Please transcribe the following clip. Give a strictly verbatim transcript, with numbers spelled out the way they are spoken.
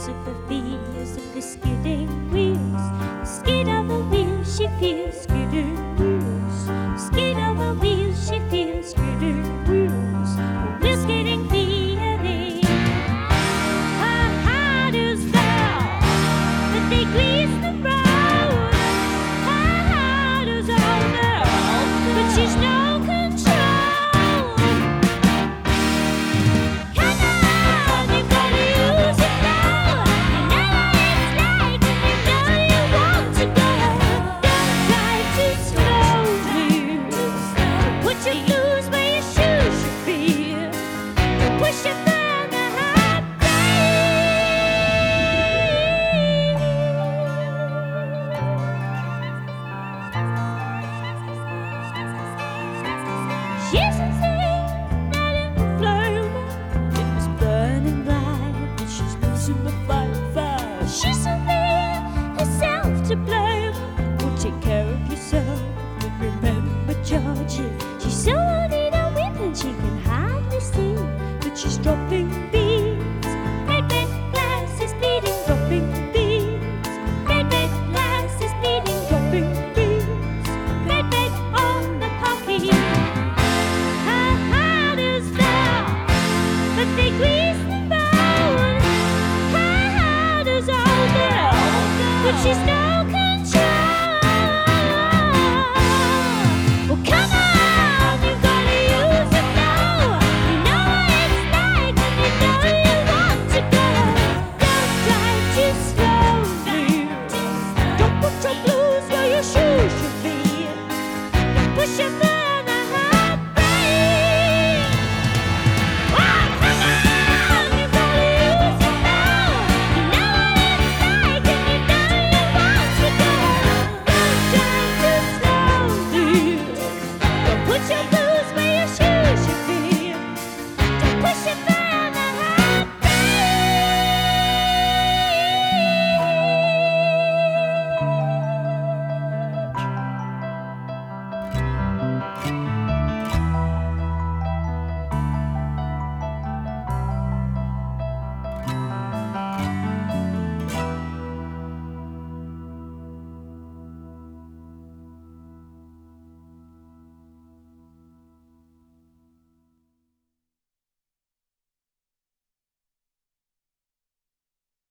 feels, if her feels, if the skidding wheels, skid over wheels, she feels skidding wheels, skid over wheels, she feels skidding wheels, wheels skidding feeling. Her heart is down, but they grease the road. Her heart is all down, but she's no she's a thing that in the flame. It was burning bright, but she's losing the fight fast. She's a thing, herself to blame. Well, take care of yourself, but remember Georgie. She's so old in a whip and she can hardly see, but she's dropping beads. Red, red glasses bleeding, dropping beads. Red, red glasses bleeding, dropping beads. Red, red on the pocket. But they grease the road. Her heart is all down, but she's not.